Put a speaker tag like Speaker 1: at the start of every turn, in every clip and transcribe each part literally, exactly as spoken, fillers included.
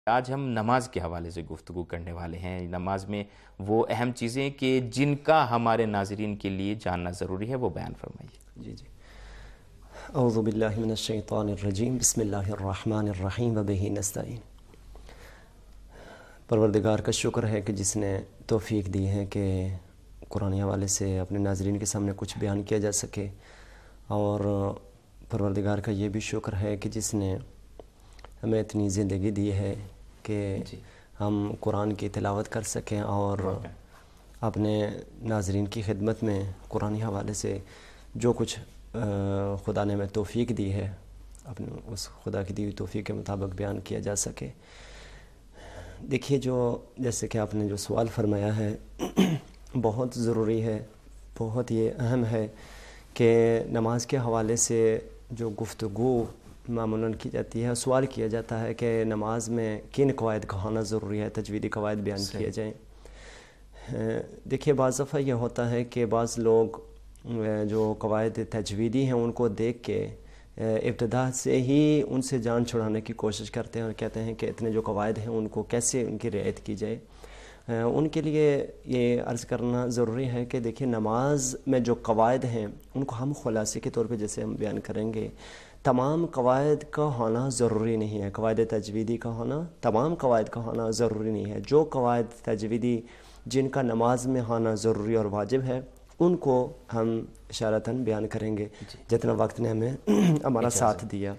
Speaker 1: آج ہم نماز کے حوالے سے گفتگو کرنے والے ہیں. نماز میں وہ اہم چیزیں کہ جن کا ہمارے ناظرین کے لیے جاننا ضروری ہے، وہ بیان فرمائیے.
Speaker 2: جی جی اعوذ باللہ من الشیطان الرجیم بسم اللہ الرحمن الرحیم وبہ نستعین. پروردگار کا شکر ہے کہ جس نے توفیق دی ہے کہ قرآن حوالے سے اپنے ناظرین کے سامنے کچھ بیان کیا جا سکے، اور پروردگار کا یہ بھی شکر ہے کہ جس نے ہمیں اتنی زندگی دی ہے کہ
Speaker 1: جی.
Speaker 2: ہم قرآن کی تلاوت کر سکیں اور اپنے ناظرین کی خدمت میں قرآن حوالے سے جو کچھ خدا نے ہمیں توفیق دی ہے اپنے اس خدا کی دی ہوئی توفیق کے مطابق بیان کیا جا سکے. دیکھیے، جو جیسے کہ آپ نے جو سوال فرمایا ہے بہت ضروری ہے، بہت یہ اہم ہے کہ نماز کے حوالے سے جو گفتگو معمولاً کی جاتی ہے، سوال کیا جاتا ہے کہ نماز میں کن قواعد کا ہونا ضروری ہے، تجویدی قواعد بیان کیے جائیں. دیکھیے، بعض دفعہ یہ ہوتا ہے کہ بعض لوگ جو قواعد تجویدی ہیں ان کو دیکھ کے ابتدا سے ہی ان سے جان چھڑانے کی کوشش کرتے ہیں اور کہتے ہیں کہ اتنے جو قواعد ہیں ان کو کیسے ان کی رعایت کی جائے. ان کے لیے یہ عرض کرنا ضروری ہے کہ دیکھیں، نماز میں جو قواعد ہیں ان کو ہم خلاصے کے طور پہ جیسے ہم بیان کریں گے، تمام قواعد کا ہونا ضروری نہیں ہے. قواعد تجویدی کا ہونا، تمام قواعد کا ہونا ضروری نہیں ہے. جو قواعد تجویدی جن کا نماز میں ہونا ضروری اور واجب ہے ان کو ہم اشارتاً بیان کریں گے جتنا وقت نے ہمیں ہمارا ساتھ دیا.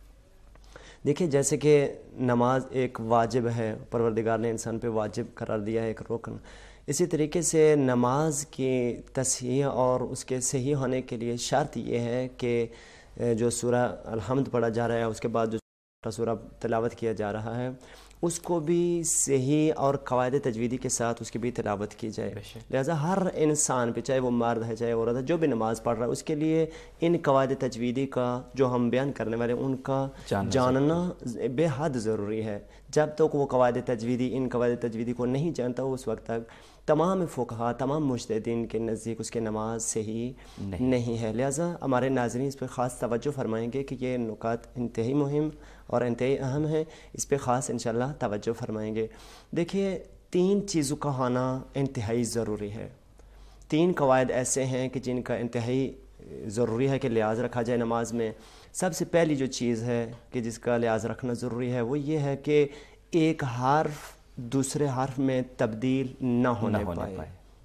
Speaker 2: دیکھیے، جیسے کہ نماز ایک واجب ہے، پروردگار نے انسان پہ واجب قرار دیا ہے، ایک رکن. اسی طریقے سے نماز کی تصحیح اور اس کے صحیح ہونے کے لیے شرط یہ ہے کہ جو سورہ الحمد پڑھا جا رہا ہے اس کے بعد جو سورہ تلاوت کیا جا رہا ہے اس کو بھی صحیح اور قواعد تجویدی کے ساتھ اس کی بھی تلاوت کی جائے. لہذا ہر انسان پہ، چاہے وہ مرد ہے چاہے عورت ہے، جو بھی نماز پڑھ رہا ہے اس کے لیے ان قواعد تجویدی کا جو ہم بیان کرنے والے ان کا جاننا بے حد ضروری ہے. جب تک وہ قواعد تجویدی ان قواعد تجویدی کو نہیں جانتا اس وقت تک تمام فقہا، تمام مجتہدین کے نزدیک اس کے نماز صحیح نہیں, نہیں ہے. لہٰذا ہمارے ناظرین اس پہ خاص توجہ فرمائیں گے کہ یہ نکات انتہائی مہم اور انتہائی اہم ہے، اس پہ خاص انشاءاللہ توجہ فرمائیں گے. دیکھیے، تین چیزوں کا ہونا انتہائی ضروری ہے. تین قواعد ایسے ہیں کہ جن کا انتہائی ضروری ہے کہ لحاظ رکھا جائے نماز میں. سب سے پہلی جو چیز ہے کہ جس کا لحاظ رکھنا ضروری ہے وہ یہ ہے کہ ایک حرف دوسرے حرف میں تبدیل نہ ہونے پائے.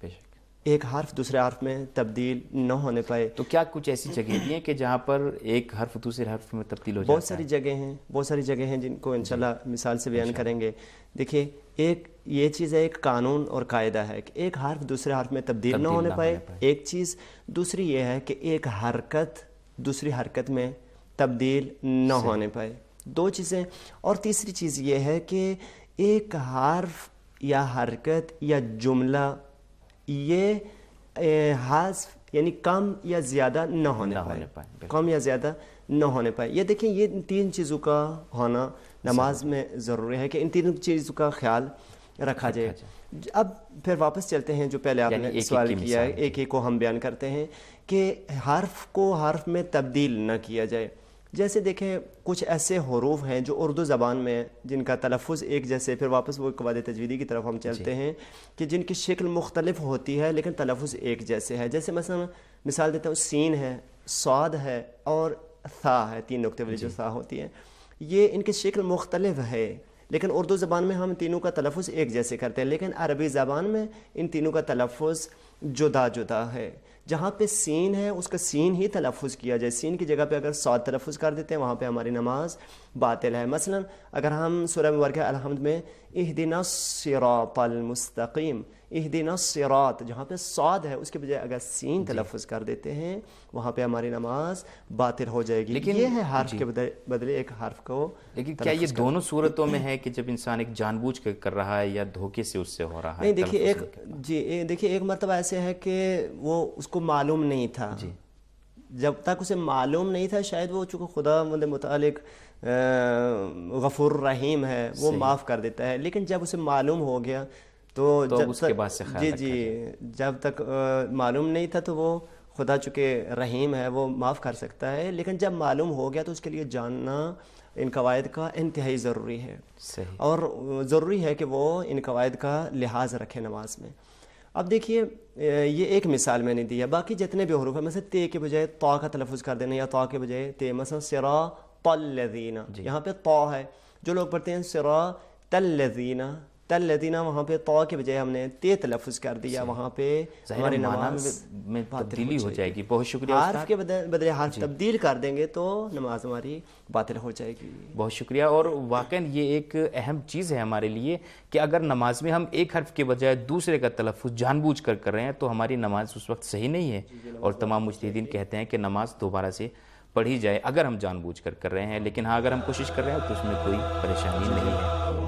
Speaker 2: ایک حرف دوسرے حرف میں تبدیل نہ ہونے پائے.
Speaker 1: تو کیا کچھ ایسی جگہیں بھی ہیں کہ جہاں پر ایک حرف دوسرے حرف میں تبدیل ہو جاتا ہے؟
Speaker 2: بہت ساری جگہیں ہیں، بہت ساری جگہیں ہیں جن کو انشاءاللہ مثال سے بیان کریں گے. دیکھیے، ایک یہ چیز ہے، ایک قانون اور قاعدہ ہے کہ ایک حرف دوسرے حرف میں تبدیل نہ ہونے پائے. ایک چیز دوسری یہ ہے کہ ایک حرکت دوسری حرکت میں تبدیل نہ ہونے پائے. دو چیزیں. اور تیسری چیز یہ ہے کہ ایک حرف یا حرکت یا جملہ یہ حذف یعنی کم یا زیادہ نہ ہونے پائے، کم یا زیادہ نہ ہونے پائے. یہ دیکھیں، یہ تین چیزوں کا ہونا نماز میں ضروری ہے کہ ان تین چیزوں کا خیال رکھا جائے. اب پھر واپس چلتے ہیں جو پہلے آپ نے سوال کیا ہے، ایک ایک کو ہم بیان کرتے ہیں کہ حرف کو حرف میں تبدیل نہ کیا جائے. جیسے دیکھیں، کچھ ایسے حروف ہیں جو اردو زبان میں جن کا تلفظ ایک جیسے، پھر واپس وہ قواعد تجویدی کی طرف ہم چلتے ہیں کہ جن کی شکل مختلف ہوتی ہے لیکن تلفظ ایک جیسے ہے. جیسے مثلا مثال دیتا ہوں، سین ہے، صاد ہے اور ثا ہے، تین نقطے والی جو ثا ہوتی ہے. یہ ان کی شکل مختلف ہے لیکن اردو زبان میں ہم تینوں کا تلفظ ایک جیسے کرتے ہیں، لیکن عربی زبان میں ان تینوں کا تلفظ جدا جدا ہے. جہاں پہ سین ہے اس کا سین ہی تلفظ کیا جائے. سین کی جگہ پہ اگر صاد تلفظ کر دیتے ہیں وہاں پہ ہماری نماز باطل ہے. مثلا اگر ہم سورہ مبارکہ الحمد میں اہدنا الصراط المستقیم، اہدنا الصراط، جہاں پہ صاد ہے اس کے بجائے اگر سین تلفظ کر دیتے ہیں وہاں پہ ہماری نماز باطل ہو جائے گی. لیکن یہ ہے حرف کے بدلے ایک حرف کو.
Speaker 1: لیکن کیا یہ دونوں صورتوں میں ہے کہ جب انسان ایک جان بوجھ کر کر رہا ہے یا دھوکے سے اس سے ہو رہا ہے؟
Speaker 2: نہیں، دیکھیے ایک جی دیکھیے ایک مرتبہ ایسے ہے کہ وہ اس کو معلوم نہیں تھا.
Speaker 1: جی
Speaker 2: جب تک اسے معلوم نہیں تھا شاید وہ چونکہ خدا مند متعلق غفور رحیم ہے وہ معاف کر دیتا ہے. لیکن جب اسے معلوم ہو گیا تو
Speaker 1: جب اس کے بعد سے خیال
Speaker 2: جی جی جب تک معلوم نہیں تھا تو وہ خدا چونکہ رحیم ہے وہ معاف کر سکتا ہے. لیکن جب معلوم ہو گیا تو اس کے لیے جاننا ان قواعد کا انتہائی ضروری ہے،
Speaker 1: صحیح،
Speaker 2: اور ضروری ہے کہ وہ ان قواعد کا لحاظ رکھے نماز میں۔ اب دیکھیے یہ ایک مثال میں نے دی ہے، باقی جتنے بھی حروف ہیں مثلا تے کے بجائے طا کا تلفظ کر دینا یا طا کے بجائے تے، مثلا صراط الذین، یہاں پہ طا ہے، جو لوگ پڑھتے ہیں صراط الذین الذین، وہاں پہ طا کے بجائے ہم نے تے تلفظ کر دیا، وہاں پہ ہماری نماز
Speaker 1: میں تبدیلی ہو جائے گی۔ بہت شکریہ
Speaker 2: حرف کے بدلے حرف تبدیل کر دیں گے تو نماز ہماری باطل ہو جائے گی۔
Speaker 1: بہت شکریہ، اور واقعاً یہ ایک اہم چیز ہے ہمارے لیے کہ اگر نماز میں ہم ایک حرف کے بجائے دوسرے کا تلفظ جان بوجھ کر کر رہے ہیں تو ہماری نماز اس وقت صحیح نہیں ہے، اور تمام مجتہدین کہتے ہیں کہ نماز دوبارہ سے پڑھی جائے اگر ہم جان بوجھ کر کر رہے ہیں، لیکن ہاں اگر ہم کوشش کر رہے ہیں تو اس میں کوئی پریشانی نہیں ہے۔